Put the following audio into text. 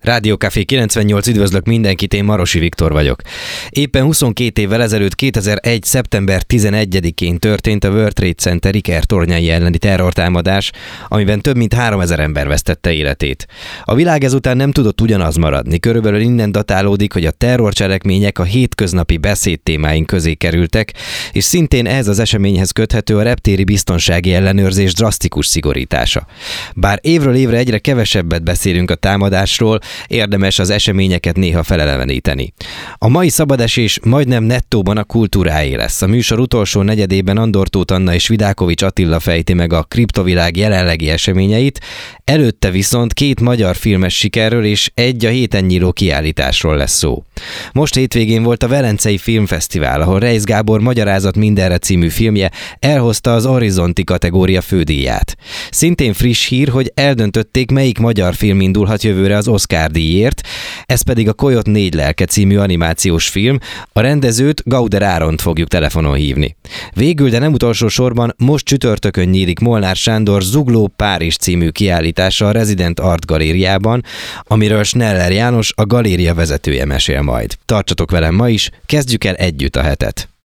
Rádió Café 98, üdvözlök mindenkit, én Marosi Viktor vagyok. Éppen 22 évvel ezelőtt 2001. szeptember 11-én történt a World Trade Center ikertornyai elleni terrortámadás, amiben több mint 3000 ember vesztette életét. A világ ezután nem tudott ugyanaz maradni, körülbelül innen datálódik, hogy a terrorcselekmények a hétköznapi beszédtémáink közé kerültek, és szintén ehhez az eseményhez köthető a reptéri biztonsági ellenőrzés drasztikus szigorítása. Bár évről évre egyre kevesebbet beszélünk a támadásról, érdemes az eseményeket néha feleleveníteni. A mai szabadesés majdnem nettóban a kultúráé lesz. A műsor utolsó negyedében Andor Tóth Anna és Vidákovics Attila fejti meg a kriptovilág jelenlegi eseményeit, előtte viszont 2 magyar filmes sikerről és egy a héten nyíló kiállításról lesz szó. Most hétvégén volt a Velencei Filmfesztivál, ahol Reisz Gábor Magyarázat mindenre című filmje elhozta az Horizonti kategória fődíját. Szintén friss hír, hogy eldöntötték, melyik magyar film indulhat jövőre az Oscar-díjért, ez pedig a Coyote 4 lelke című animációs film. A rendezőt, Gauder Áront fogjuk telefonon hívni. Végül, de nem utolsó sorban, most csütörtökön nyílik Molnár Sándor Zugló Párizs című kiállítása a Resident Art Galériában, amiről Schneller János, a galéria vezetője mesél majd. Tartsatok velem ma is, kezdjük el együtt a hetet!